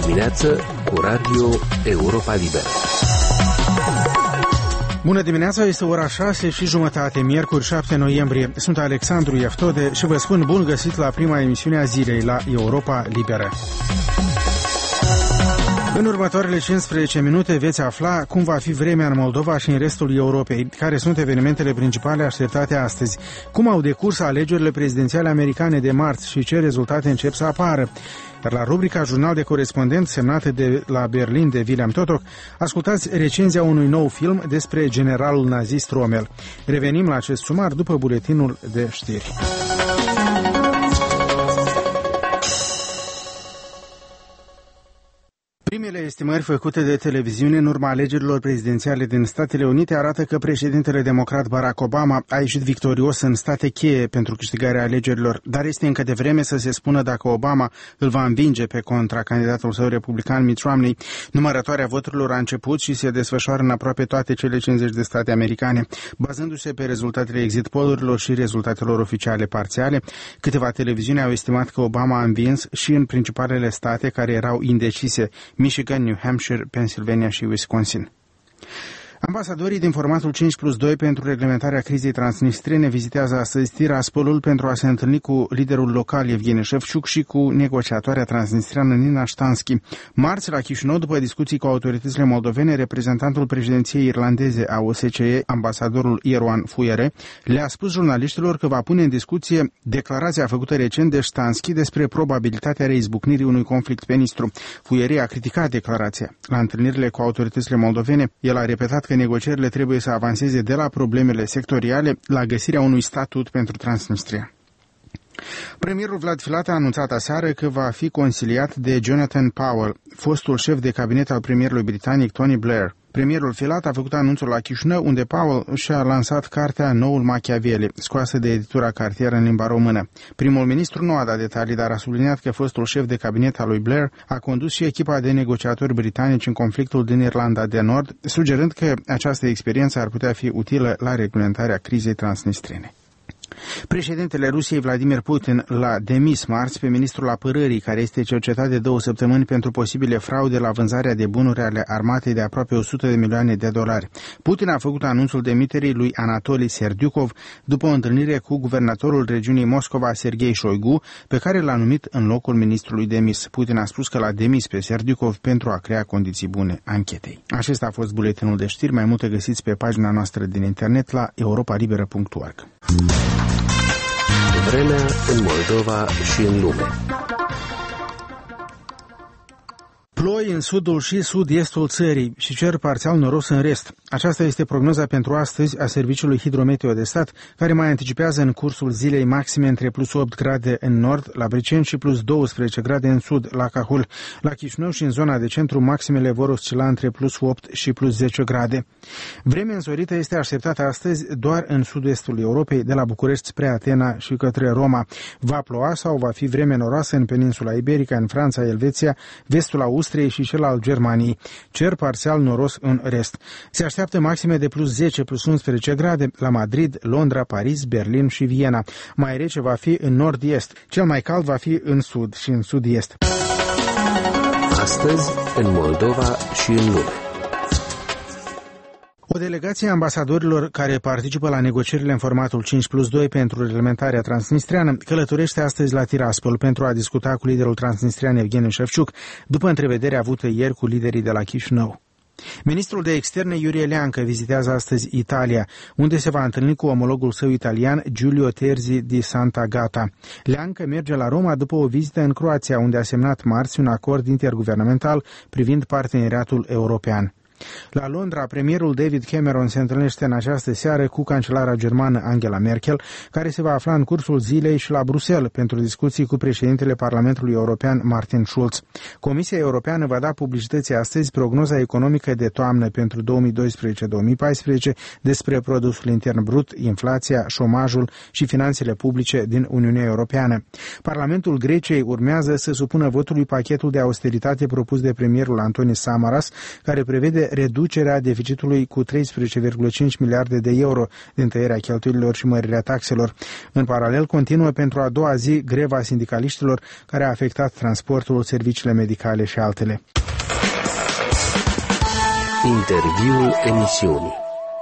dimineață cu Radio Europa Liberă. Bună dimineața, este ora 6:30, miercuri 7 noiembrie. Sunt Alexandru Ieftode și vă spun bun găsit la prima emisiune a zilei la Europa Liberă. În următoarele 15 minute veți afla cum va fi vremea în Moldova și în restul Europei, care sunt evenimentele principale așteptate astăzi, cum au decurs alegerile prezidențiale americane de marți și ce rezultate încep să apară. Iar la rubrica Jurnal de corespondent, semnată de la Berlin de William Totok, ascultați recenzia unui nou film despre generalul nazist Rommel. Revenim la acest sumar după buletinul de știri. Primele estimări făcute de televiziune în urma alegerilor prezidențiale din Statele Unite arată că președintele democrat Barack Obama a ieșit victorios în state cheie pentru câștigarea alegerilor, dar este încă devreme să se spună dacă Obama îl va învinge pe contracandidatul său republican Mitt Romney. Numărătoarea voturilor a început și se desfășoară în aproape toate cele 50 de state americane. Bazându-se pe rezultatele exit poll-urilor și rezultatelor oficiale parțiale, câteva televiziuni au estimat că Obama a învins și în principalele state care erau indecise: Michigan, New Hampshire, Pennsylvania și Wisconsin. Ambasadorii din formatul 5+2 pentru reglementarea crizei transnistrene vizitează astăzi Tiraspolul pentru a se întâlni cu liderul local Evgeni Shevchuk și cu negociatoarea transnistreană Nina Shtansky. Marți, la Chișinău, după discuții cu autoritățile moldovene, reprezentantul președinției irlandeze a OSCE, ambasadorul Ierwan Fuyere, le-a spus jurnaliștilor că va pune în discuție declarația făcută recent de Shtansky despre probabilitatea reizbucnirii unui conflict pe Nistru. Fuyere a criticat declarația. La întâlnirile cu autoritățile moldovene, el a repetat că negocierile trebuie să avanseze de la problemele sectoriale la găsirea unui statut pentru Transnistria. Premierul Vlad Filat a anunțat aseară că va fi consiliat de Jonathan Powell, fostul șef de cabinet al premierului britanic Tony Blair. Premierul Filat a făcut anunțul la Chișinău, unde Powell și-a lansat cartea Noul Machiavelli, scoasă de editura Cartier în limba română. Primul ministru nu a dat detalii, dar a subliniat că fostul șef de cabinet al lui Blair a condus și echipa de negociatori britanici în conflictul din Irlanda de Nord, sugerând că această experiență ar putea fi utilă la reglementarea crizei transnistrene. Președintele Rusiei Vladimir Putin l-a demis marți pe ministrul apărării, care este cercetat de 2 săptămâni pentru posibile fraude la vânzarea de bunuri ale armatei de aproape 100 de milioane de dolari. Putin a făcut anunțul demiterii lui Anatoli Serdiukov după o întâlnire cu guvernatorul regiunii Moscova, Sergei Shoigu, pe care l-a numit în locul ministrului demis. Putin a spus că l-a demis pe Serdiukov pentru a crea condiții bune anchetei. Acesta a fost buletinul de știri. Mai multe găsiți pe pagina noastră din internet la europalibera.org. Vremea în Moldova și în lume. Ploi în sudul și sud-estul țării și cer parțial noros în rest. Aceasta este prognoza pentru astăzi a Serviciului Hidrometeo de Stat, care mai anticipează în cursul zilei maxime între plus 8 grade în nord, la Briceni, și plus 12 grade în sud, la Cahul. La Chișinău și în zona de centru, maximele vor oscila între plus 8 și plus 10 grade. Vremea însorită este așteptată astăzi doar în sud-estul Europei, de la București spre Atena și către Roma. Va ploua sau va fi vreme noroasă în peninsula Iberică, în Franța, Elveția, vestul Austriei și cel al Germaniei. Cer parțial noros în rest. Se așteaptă maxime de plus 10, plus 11 grade la Madrid, Londra, Paris, Berlin și Viena. Mai rece va fi în nord-est. Cel mai cald va fi în sud și în sud-est. Astăzi, în Moldova și în lume. O delegație a ambasadorilor care participă la negocierile în formatul 5+2 pentru reglementarea transnistreană călătorește astăzi la Tiraspol pentru a discuta cu liderul transnistrian Evgeni Shevchuk, după întrevedere avută ieri cu liderii de la Chișinău. Ministrul de externe Iurie Leancă vizitează astăzi Italia, unde se va întâlni cu omologul său italian Giulio Terzi di Sant'Agata. Leancă merge la Roma după o vizită în Croația, unde a semnat marți un acord interguvernamental privind parteneriatul european. La Londra, premierul David Cameron se întâlnește în această seară cu cancelara germană Angela Merkel, care se va afla în cursul zilei și la Bruxelles pentru discuții cu președintele Parlamentului European Martin Schulz. Comisia Europeană va da publicității astăzi prognoza economică de toamnă pentru 2012-2014 despre produsul intern brut, inflația, șomajul și finanțele publice din Uniunea Europeană. Parlamentul Greciei urmează să supună votului pachetul de austeritate propus de premierul Antonis Samaras, care prevede reducerea deficitului cu 13,5 miliarde de euro din tăierea cheltuielilor și mărirea taxelor. În paralel, continuă pentru a doua zi greva sindicaliștilor care a afectat transportul, serviciile medicale și altele. Interviul emisiunii.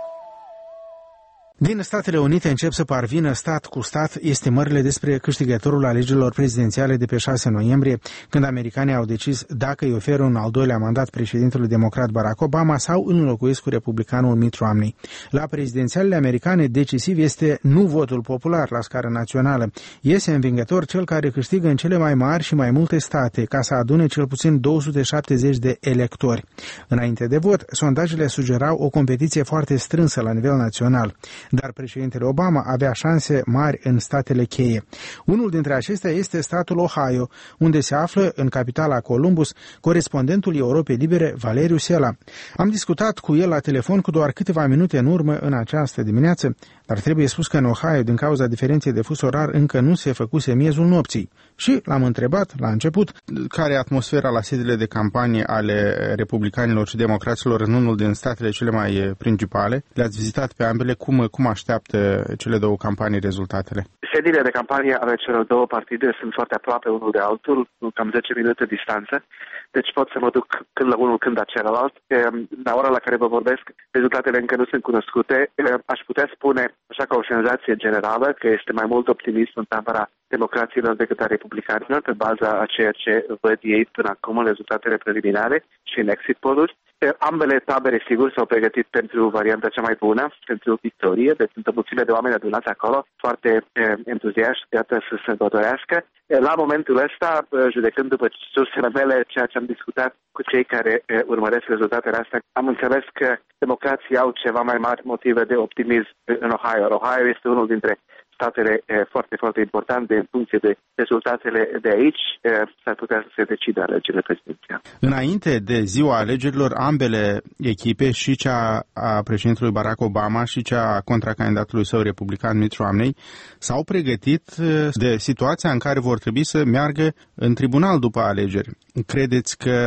Din Statele Unite încep să parvină stat cu stat estimările despre câștigătorul alegerilor prezidențiale de pe 6 noiembrie, când americanii au decis dacă îi oferă un al doilea mandat președintelui democrat Barack Obama sau îl înlocuiesc cu republicanul Mitt Romney. La prezidențialele americane, decisiv este nu votul popular la scară națională. Iese învingător cel care câștigă în cele mai mari și mai multe state, ca să adune cel puțin 270 de electori. Înainte de vot, sondajele sugerau o competiție foarte strânsă la nivel național. Dar președintele Obama avea șanse mari în statele cheie. Unul dintre acestea este statul Ohio, unde se află, în capitala Columbus, corespondentul Europei Libere, Valeriu Sela. Am discutat cu el la telefon cu doar câteva minute în urmă în această dimineață, dar trebuie spus că în Ohio, din cauza diferenței de fus orar, încă nu se făcuse miezul nopții. Și l-am întrebat, la început, care e atmosfera la sediile de campanie ale republicanilor și democraților în unul din statele cele mai principale. Le-ați vizitat pe ambele, cum așteaptă cele două campanii rezultatele? Sediile de campanie ale celor două partide sunt foarte aproape unul de altul, cam 10 minute distanță, deci pot să mă duc când la unul, când la celălalt. La ora la care vă vorbesc, rezultatele încă nu sunt cunoscute. Aș putea spune, așa ca o senzație generală, că este mai mult optimism în tabăra democraților decât a republicanilor, pe baza a ceea ce văd ei până acum în rezultatele preliminare și în exit poll-uri. Ambele tabere, sigur, s-au pregătit pentru varianta cea mai bună, pentru victorie, deci sunt o mulțime de oameni adunați acolo, foarte entuziaști, iată, să se sărbătorească. La momentul ăsta, judecând după sursele mele, ceea ce am discutat cu cei care urmăresc rezultatele astea, am înțeles că democrații au ceva mai mari motive de optimism în Ohio. Ohio este unul dintre statele foarte, foarte importante în funcție de rezultatele de aici, s-ar putea să se decide alegerile prezidențiale. Înainte de ziua alegerilor, ambele echipe, și cea a președintelui Barack Obama și cea a contracandidatului său republican Mitt Romney, s-au pregătit de situația în care vor trebui să meargă în tribunal după alegeri. Credeți că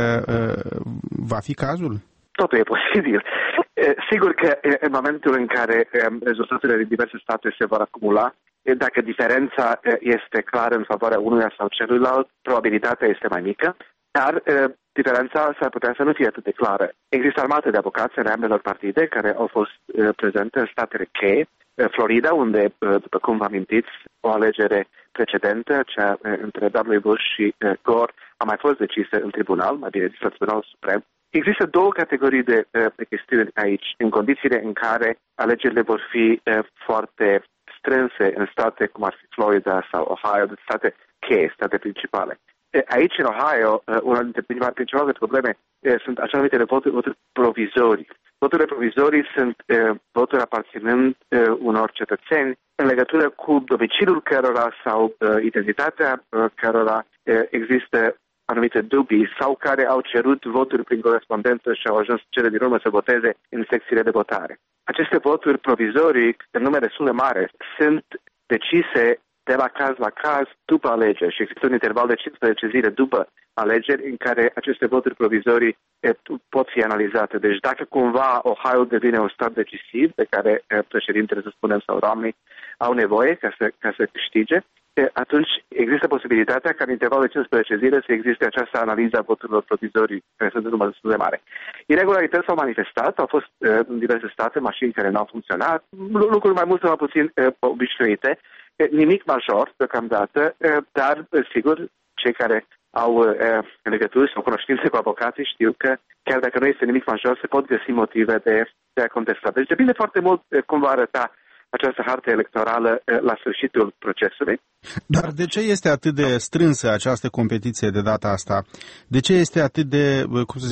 va fi cazul? Totul e posibil. Sigur că în momentul în care rezultatele din diverse state se vor acumula, dacă diferența este clară în favoarea unuia sau celuilalt, probabilitatea este mai mică, dar diferența s-ar putea să nu fie atât de clară. Există armate de avocați ale ambelor partide care au fost prezente în statele cheie, Florida, unde, după cum vă amintiți, o alegere precedentă, cea între W. Bush și Gore, a mai fost decisă în tribunal, mai bine zis la Tribunalul Suprem. Există două categorii de chestiuni aici, în condițiile în care alegerile vor fi foarte strânse în state cum ar fi Florida sau Ohio, de state cheie, state principale. Aici, în Ohio, una dintre principalele probleme sunt așa numitele voturi provizorii. Voturile provizorii sunt voturi aparținând unor cetățeni în legătură cu domiciliul cărora sau identitatea cărora există anumite dubii sau care au cerut voturi prin corespondență și au ajuns cele din urmă să voteze în secțiile de votare. Aceste voturi provizorii, în nume destul de mare, sunt decise de la caz la caz după alegeri și există un interval de 15 zile după alegeri în care aceste voturi provizorii pot fi analizate. Deci dacă cumva Ohio devine un stat decisiv de care președintele, să spunem, sau Romney au nevoie ca să câștige, atunci există posibilitatea ca în intervalul de 15 zile să existe această analiză a voturilor provizorii, care sunt în număr destul de mare. Iregularități s-au manifestat, au fost în diverse state mașini care n-au funcționat, lucruri mai mult sau mai puțin obișnuite, nimic major deocamdată, dar sigur cei care au legături sau cunoștințe cu avocații știu că chiar dacă nu este nimic major, se pot găsi motive de a contesta. Deci depinde foarte mult cum va arăta această hartă electorală la sfârșitul procesului. Dar de ce este atât de strânsă această competiție de data asta? De ce este atât de,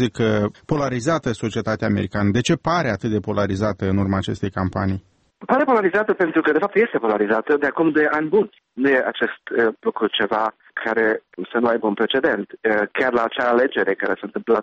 polarizată societatea americană? De ce pare atât de polarizată în urma acestei campanii? Pare polarizată pentru că, de fapt, este polarizată de acum de ani buni. Nu e acest lucru ceva care să nu aibă un precedent. Chiar la acea alegere care s-a întâmplat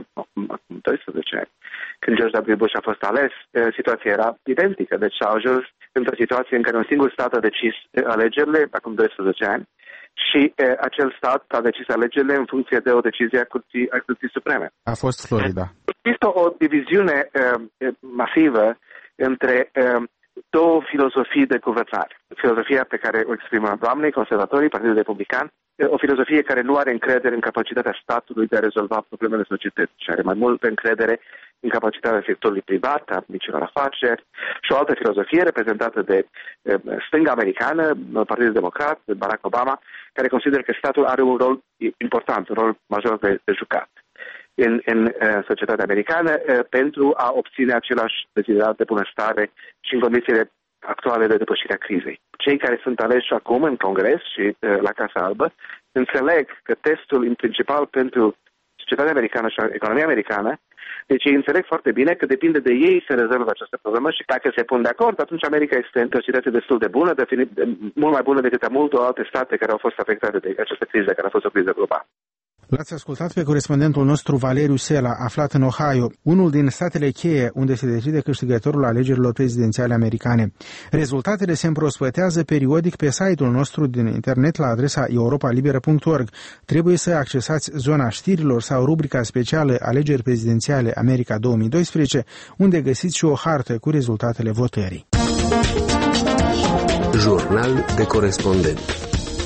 acum 12 ani, când George W. Bush a fost ales, situația era identică. Deci a ajuns într-o situație în care un singur stat a decis alegerile, acum 12 ani, și acel stat a decis alegerile în funcție de o decizie a Curții Supreme. A fost Florida. Există o diviziune masivă între două filozofii de guvernare. Filozofia pe care o exprimă doamnei, conservatorii, Partidul Republican, o filozofie care nu are încredere în capacitatea statului de a rezolva problemele societății, și are mai multă încredere în capacitatea sectorului privat, a micilor afaceri, și o altă filozofie reprezentată de stânga americană, Partidul Democrat, Barack Obama, care consideră că statul are un rol important, un rol major de jucat în societatea americană pentru a obține același deziderat de bunăstare și în condițiile actuale de depășire a crizei. Cei care sunt aleși acum în Congres și la Casa Albă înțeleg că testul în principal pentru societatea americană și economia americană, deci ei înțeleg foarte bine că depinde de ei să rezolvă această problemă și dacă se pun de acord, atunci America este într-o situație destul de bună, mult mai bună decât a multor alte state care au fost afectate de această criză, care a fost o criză globală. L-ați ascultat pe corespondentul nostru Valeriu Sela, aflat în Ohio, unul din statele cheie unde se decide câștigătorul alegerilor prezidențiale americane. Rezultatele se împrospătează periodic pe site-ul nostru din internet la adresa europalibera.org. Trebuie să accesați zona știrilor sau rubrica specială Alegeri prezidențiale America 2012, unde găsiți și o hartă cu rezultatele votării. Jurnal de corespondent.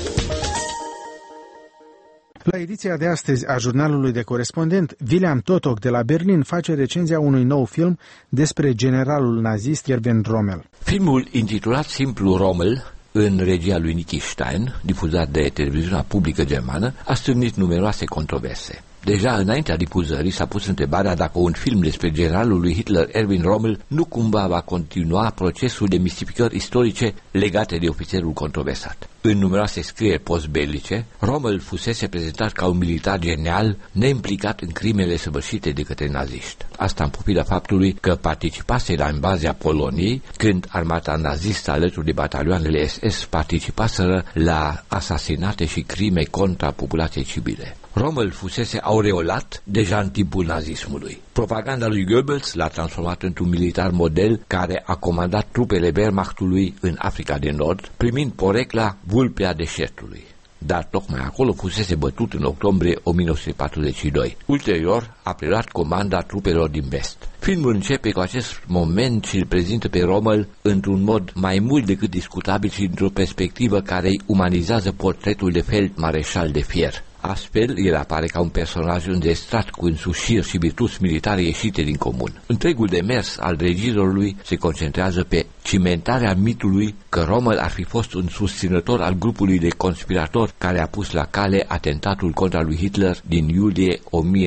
La ediția de astăzi a jurnalului de corespondent, William Totok de la Berlin face recenzia unui nou film despre generalul nazist Erwin Rommel. Filmul intitulat simplu Rommel, în regia lui Nicky Stein, difuzat de televiziunea publică germană, a stârnit numeroase controverse. Deja înaintea difuzării s-a pus întrebarea dacă un film despre generalul lui Hitler, Erwin Rommel, nu cumva va continua procesul de mistificări istorice legate de ofițerul controversat. În numeroase scrieri postbelice, Rommel fusese prezentat ca un militar genial, neimplicat în crimele săvârșite de către naziști. Asta în pofida faptului că participase la invazia Poloniei, când armata nazistă alături de batalioanele SS participaseră la asasinate și crime contra populației civile. Rommel fusese aureolat deja în timpul nazismului. Propaganda lui Goebbels l-a transformat într-un militar model care a comandat trupele Wehrmachtului în Africa de Nord, primind porecla Vulpea Deșertului. Dar tocmai acolo fusese bătut în octombrie 1942. Ulterior a preluat comanda trupelor din vest. Filmul începe cu acest moment și îl prezintă pe Rommel într-un mod mai mult decât discutabil și într-o perspectivă care îi umanizează portretul de feldmareșal de fier. Astfel, el apare ca un personaj înzestrat cu însușiri și virtuți militare ieșite din comun. Întregul demers al regizorului se concentrează pe cimentarea mitului că Rommel ar fi fost un susținător al grupului de conspiratori care a pus la cale atentatul contra lui Hitler din iulie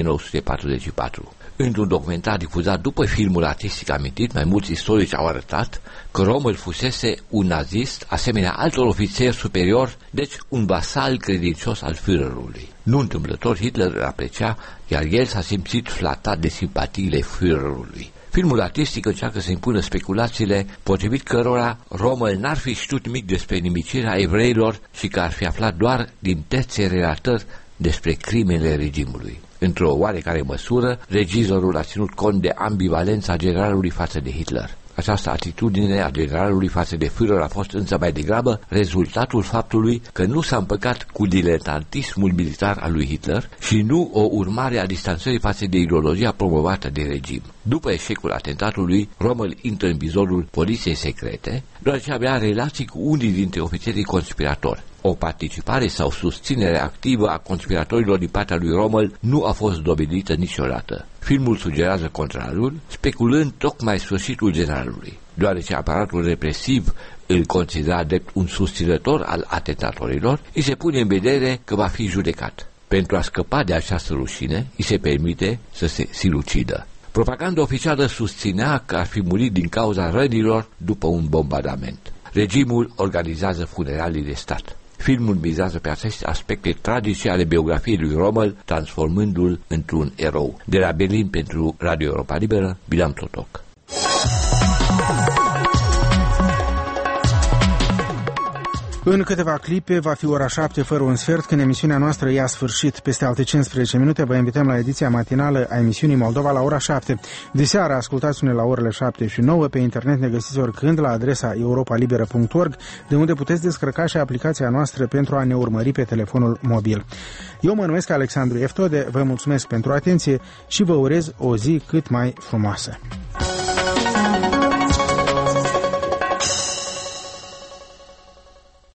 1944. Într-un documentar difuzat după filmul artistic amintit, mai mulți istorici au arătat că Rommel fusese un nazist, asemenea altor ofițeri superiori, deci un vasal credincios al Führerului. Nu întâmplător, Hitler îl aprecia, iar el s-a simțit flatat de simpatiile Führerului. Filmul artistic încearcă să impună speculațiile potrivit cărora Rommel n-ar fi știut nimic despre nimicirea evreilor și că ar fi aflat doar din terțe relatări despre crimele regimului. Într-o oarecare măsură, regizorul a ținut cont de ambivalența generalului față de Hitler. Această atitudine a generalului față de Führer a fost însă mai degrabă rezultatul faptului că nu s-a împăcat cu diletantismul militar al lui Hitler și nu o urmare a distanțării față de ideologia promovată de regim. După eșecul atentatului, Rommel intră în vizorul poliției secrete, deoarece avea relații cu unii dintre ofițerii conspiratori. O participare sau susținere activă a conspiratorilor din partea lui Rommel nu a fost dovedită niciodată. Filmul sugerează contrariul, speculând tocmai sfârșitul generalului. Deoarece aparatul represiv îl considera drept un susținător al atentatorilor, îi se pune în vedere că va fi judecat. Pentru a scăpa de această rușine, îi se permite să se silucidă. Propaganda oficială susținea că ar fi murit din cauza rănilor după un bombardament. Regimul organizează funeralii de stat. Filmul mizează pe aceste aspecte tragice ale biografiei lui Rommel, transformându-l într-un erou. De la Berlin pentru Radio Europa Liberă, William Totok. În câteva clipe va fi ora 7 fără un sfert, când emisiunea noastră ia sfârșit. Peste alte 15 minute vă invităm la ediția matinală a emisiunii Moldova la ora 7. De seară ascultați-ne la orele 7 și 9. Pe internet ne găsiți oricând la adresa europalibera.org, de unde puteți descărca și aplicația noastră pentru a ne urmări pe telefonul mobil. Eu mă numesc Alexandru Eftode, vă mulțumesc pentru atenție și vă urez o zi cât mai frumoasă.